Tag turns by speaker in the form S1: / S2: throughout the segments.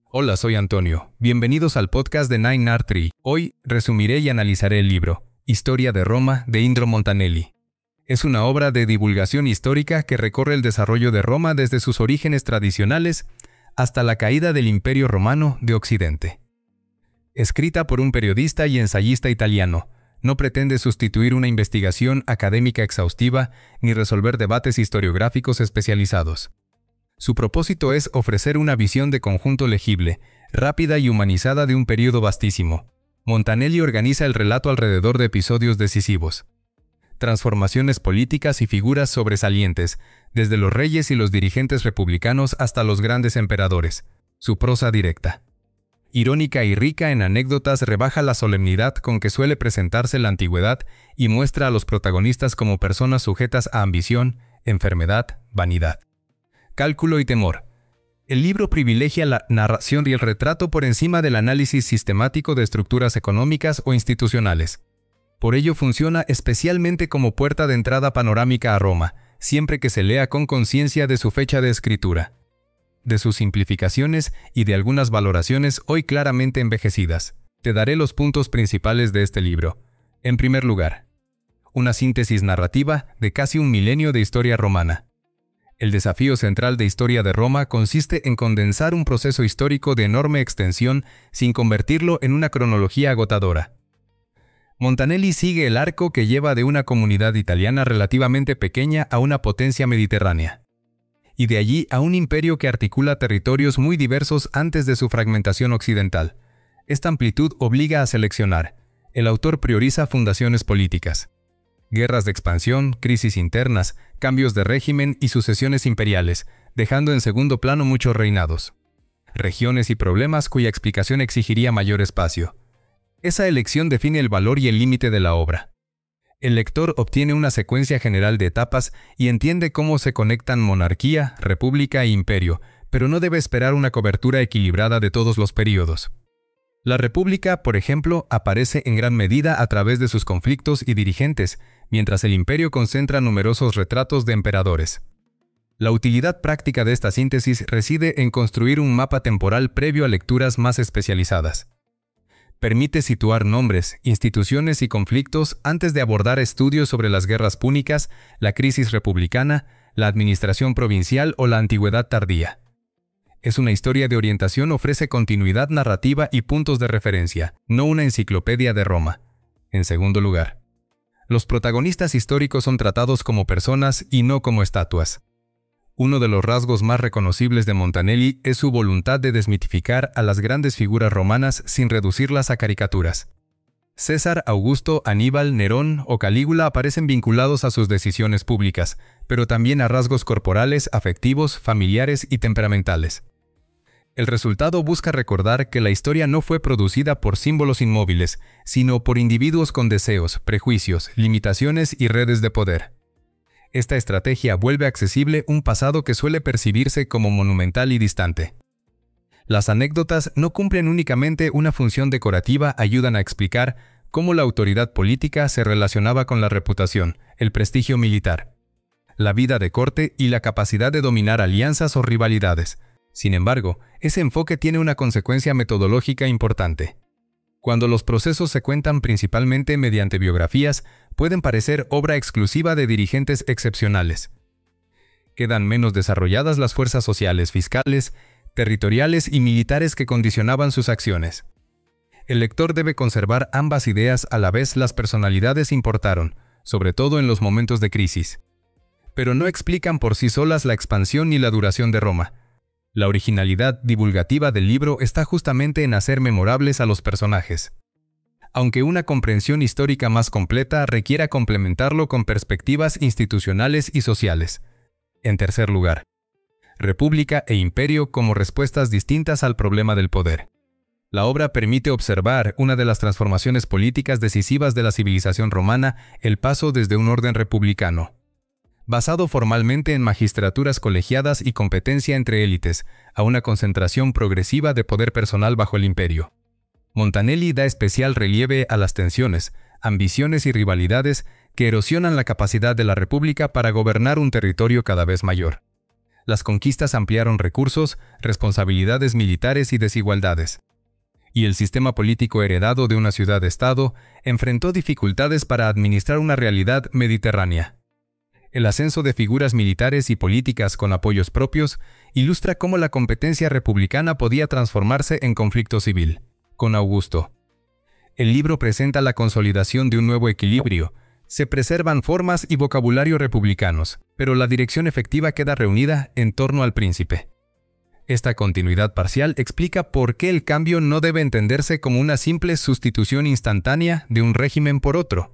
S1: Hola, soy Antonio. Bienvenidos al podcast de 9R Tree. Hoy resumiré y analizaré el libro Historia de Roma de Indro Montanelli. Es una obra de divulgación histórica que recorre el desarrollo de Roma desde sus orígenes tradicionales hasta la caída del Imperio Romano de Occidente. Escrita por un periodista y ensayista italiano, no pretende sustituir una investigación académica exhaustiva ni resolver debates historiográficos especializados. Su propósito es ofrecer una visión de conjunto legible, rápida y humanizada de un periodo vastísimo. Montanelli organiza el relato alrededor de episodios decisivos, transformaciones políticas y figuras sobresalientes, desde los reyes y los dirigentes republicanos hasta los grandes emperadores. Su prosa directa, irónica y rica en anécdotas, rebaja la solemnidad con que suele presentarse la antigüedad y muestra a los protagonistas como personas sujetas a ambición, enfermedad, vanidad, cálculo y temor. El libro privilegia la narración y el retrato por encima del análisis sistemático de estructuras económicas o institucionales. Por ello funciona especialmente como puerta de entrada panorámica a Roma, siempre que se lea con conciencia de su fecha de escritura, de sus simplificaciones y de algunas valoraciones hoy claramente envejecidas. Te daré los puntos principales de este libro. En primer lugar, una síntesis narrativa de casi un milenio de historia romana. El desafío central de Historia de Roma consiste en condensar un proceso histórico de enorme extensión sin convertirlo en una cronología agotadora. Montanelli sigue el arco que lleva de una comunidad italiana relativamente pequeña a una potencia mediterránea, y de allí a un imperio que articula territorios muy diversos antes de su fragmentación occidental. Esta amplitud obliga a seleccionar. El autor prioriza fundaciones políticas, guerras de expansión, crisis internas, cambios de régimen y sucesiones imperiales, dejando en segundo plano muchos reinados, regiones y problemas cuya explicación exigiría mayor espacio. Esa elección define el valor y el límite de la obra. El lector obtiene una secuencia general de etapas y entiende cómo se conectan monarquía, república e imperio, pero no debe esperar una cobertura equilibrada de todos los períodos. La república, por ejemplo, aparece en gran medida a través de sus conflictos y dirigentes, mientras el imperio concentra numerosos retratos de emperadores. La utilidad práctica de esta síntesis reside en construir un mapa temporal previo a lecturas más especializadas. Permite situar nombres, instituciones y conflictos antes de abordar estudios sobre las guerras púnicas, la crisis republicana, la administración provincial o la antigüedad tardía. Es una historia de orientación, ofrece continuidad narrativa y puntos de referencia, no una enciclopedia de Roma. En segundo lugar, los protagonistas históricos son tratados como personas y no como estatuas. Uno de los rasgos más reconocibles de Montanelli es su voluntad de desmitificar a las grandes figuras romanas sin reducirlas a caricaturas. César, Augusto, Aníbal, Nerón o Calígula aparecen vinculados a sus decisiones públicas, pero también a rasgos corporales, afectivos, familiares y temperamentales. El resultado busca recordar que la historia no fue producida por símbolos inmóviles, sino por individuos con deseos, prejuicios, limitaciones y redes de poder. Esta estrategia vuelve accesible un pasado que suele percibirse como monumental y distante. Las anécdotas no cumplen únicamente una función decorativa, ayudan a explicar cómo la autoridad política se relacionaba con la reputación, el prestigio militar, la vida de corte y la capacidad de dominar alianzas o rivalidades. Sin embargo, ese enfoque tiene una consecuencia metodológica importante. Cuando los procesos se cuentan principalmente mediante biografías, pueden parecer obra exclusiva de dirigentes excepcionales. Quedan menos desarrolladas las fuerzas sociales, fiscales, territoriales y militares que condicionaban sus acciones. El lector debe conservar ambas ideas a la vez. Las personalidades importaron, sobre todo en los momentos de crisis, pero no explican por sí solas la expansión ni la duración de Roma. La originalidad divulgativa del libro está justamente en hacer memorables a los personajes, aunque una comprensión histórica más completa requiera complementarlo con perspectivas institucionales y sociales. En tercer lugar, república e imperio como respuestas distintas al problema del poder. La obra permite observar una de las transformaciones políticas decisivas de la civilización romana, el paso desde un orden republicano, basado formalmente en magistraturas colegiadas y competencia entre élites, a una concentración progresiva de poder personal bajo el imperio. Montanelli da especial relieve a las tensiones, ambiciones y rivalidades que erosionan la capacidad de la república para gobernar un territorio cada vez mayor. Las conquistas ampliaron recursos, responsabilidades militares y desigualdades. Y el sistema político heredado de una ciudad-estado enfrentó dificultades para administrar una realidad mediterránea. El ascenso de figuras militares y políticas con apoyos propios ilustra cómo la competencia republicana podía transformarse en conflicto civil. Con Augusto. El libro presenta la consolidación de un nuevo equilibrio. Se preservan formas y vocabulario republicanos, pero la dirección efectiva queda reunida en torno al príncipe. Esta continuidad parcial explica por qué el cambio no debe entenderse como una simple sustitución instantánea de un régimen por otro.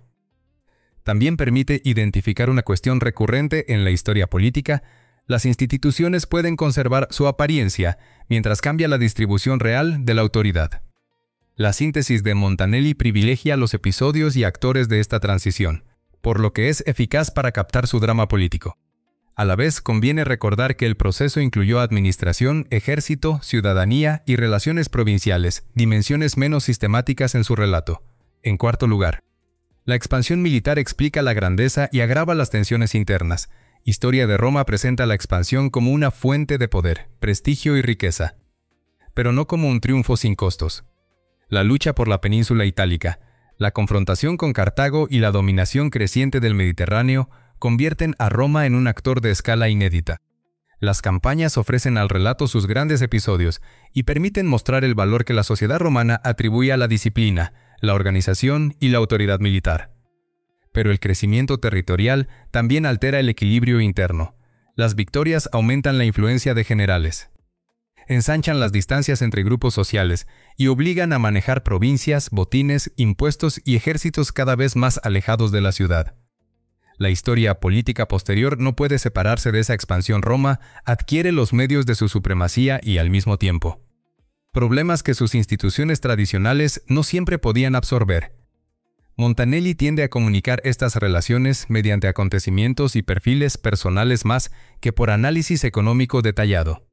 S1: También permite identificar una cuestión recurrente en la historia política: las instituciones pueden conservar su apariencia mientras cambia la distribución real de la autoridad. La síntesis de Montanelli privilegia los episodios y actores de esta transición, por lo que es eficaz para captar su drama político. A la vez, conviene recordar que el proceso incluyó administración, ejército, ciudadanía y relaciones provinciales, dimensiones menos sistemáticas en su relato. En cuarto lugar, la expansión militar explica la grandeza y agrava las tensiones internas. Historia de Roma presenta la expansión como una fuente de poder, prestigio y riqueza, pero no como un triunfo sin costos. La lucha por la península itálica, la confrontación con Cartago y la dominación creciente del Mediterráneo convierten a Roma en un actor de escala inédita. Las campañas ofrecen al relato sus grandes episodios y permiten mostrar el valor que la sociedad romana atribuye a la disciplina, la organización y la autoridad militar. Pero el crecimiento territorial también altera el equilibrio interno. Las victorias aumentan la influencia de generales, ensanchan las distancias entre grupos sociales y obligan a manejar provincias, botines, impuestos y ejércitos cada vez más alejados de la ciudad. La historia política posterior no puede separarse de esa expansión. Roma adquiere los medios de su supremacía y, al mismo tiempo, problemas que sus instituciones tradicionales no siempre podían absorber. Montanelli tiende a comunicar estas relaciones mediante acontecimientos y perfiles personales más que por análisis económico detallado.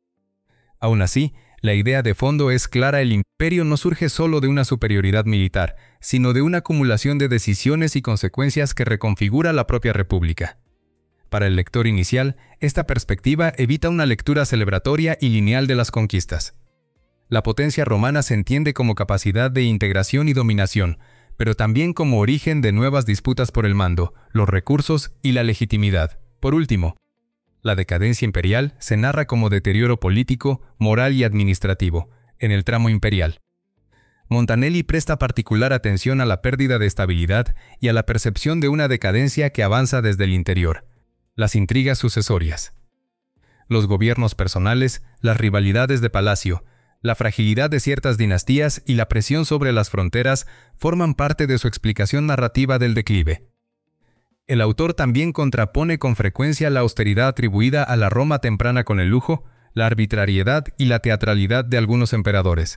S1: Aún así, la idea de fondo es clara: el imperio no surge solo de una superioridad militar, sino de una acumulación de decisiones y consecuencias que reconfigura la propia república. Para el lector inicial, esta perspectiva evita una lectura celebratoria y lineal de las conquistas. La potencia romana se entiende como capacidad de integración y dominación, pero también como origen de nuevas disputas por el mando, los recursos y la legitimidad. Por último, la decadencia imperial se narra como deterioro político, moral y administrativo, en el tramo imperial. Montanelli presta particular atención a la pérdida de estabilidad y a la percepción de una decadencia que avanza desde el interior. Las intrigas sucesorias, los gobiernos personales, las rivalidades de palacio, la fragilidad de ciertas dinastías y la presión sobre las fronteras forman parte de su explicación narrativa del declive. El autor también contrapone con frecuencia la austeridad atribuida a la Roma temprana con el lujo, la arbitrariedad y la teatralidad de algunos emperadores.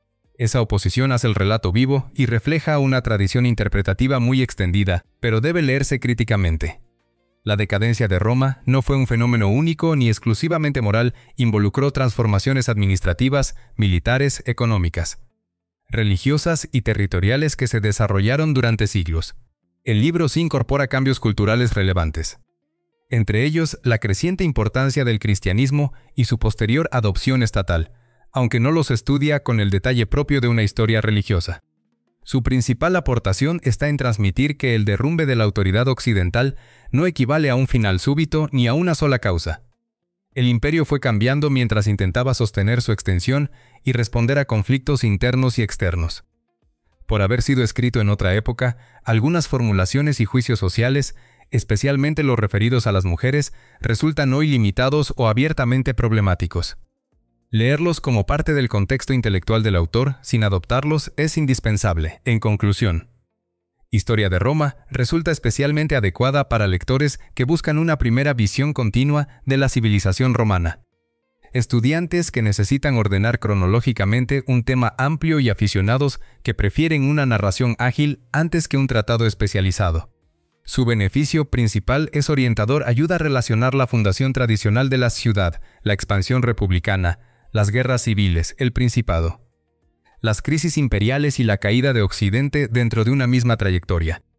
S1: Esa oposición hace el relato vivo y refleja una tradición interpretativa muy extendida, pero debe leerse críticamente. La decadencia de Roma no fue un fenómeno único ni exclusivamente moral, involucró transformaciones administrativas, militares, económicas, religiosas y territoriales que se desarrollaron durante siglos. El libro sí incorpora cambios culturales relevantes, entre ellos la creciente importancia del cristianismo y su posterior adopción estatal, aunque no los estudia con el detalle propio de una historia religiosa. Su principal aportación está en transmitir que el derrumbe de la autoridad occidental no equivale a un final súbito ni a una sola causa. El imperio fue cambiando mientras intentaba sostener su extensión y responder a conflictos internos y externos. Por haber sido escrito en otra época, algunas formulaciones y juicios sociales, especialmente los referidos a las mujeres, resultan hoy limitados o abiertamente problemáticos. Leerlos como parte del contexto intelectual del autor, sin adoptarlos, es indispensable. En conclusión, Historia de Roma resulta especialmente adecuada para lectores que buscan una primera visión continua de la civilización romana. Estudiantes que necesitan ordenar cronológicamente un tema amplio y aficionados que prefieren una narración ágil antes que un tratado especializado. Su beneficio principal es orientador: ayuda a relacionar la fundación tradicional de la ciudad, la expansión republicana, las guerras civiles, el principado, las crisis imperiales y la caída de Occidente dentro de una misma trayectoria.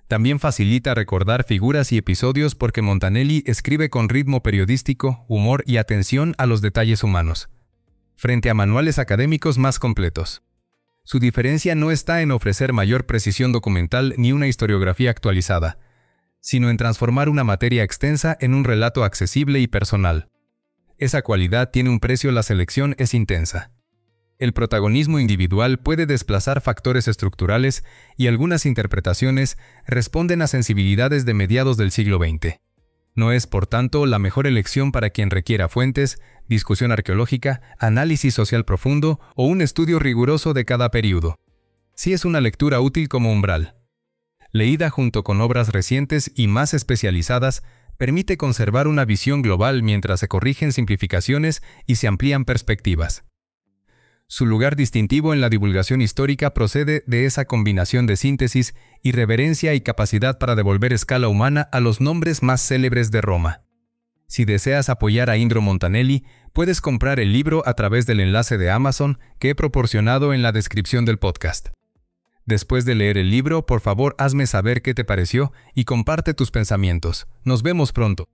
S1: También facilita recordar figuras y episodios porque Montanelli escribe con ritmo periodístico, humor y atención a los detalles humanos, frente a manuales académicos más completos. Su diferencia no está en ofrecer mayor precisión documental ni una historiografía actualizada, sino en transformar una materia extensa en un relato accesible y personal. Esa cualidad tiene un precio, la selección es intensa. El protagonismo individual puede desplazar factores estructurales y algunas interpretaciones responden a sensibilidades de mediados del siglo XX. No es, por tanto, la mejor elección para quien requiera fuentes, discusión arqueológica, análisis social profundo o un estudio riguroso de cada período. Sí es una lectura útil como umbral. Leída junto con obras recientes y más especializadas, permite conservar una visión global mientras se corrigen simplificaciones y se amplían perspectivas. Su lugar distintivo en la divulgación histórica procede de esa combinación de síntesis, irreverencia y capacidad para devolver escala humana a los nombres más célebres de Roma. Si deseas apoyar a Indro Montanelli, puedes comprar el libro a través del enlace de Amazon que he proporcionado en la descripción del podcast. Después de leer el libro, por favor hazme saber qué te pareció y comparte tus pensamientos. Nos vemos pronto.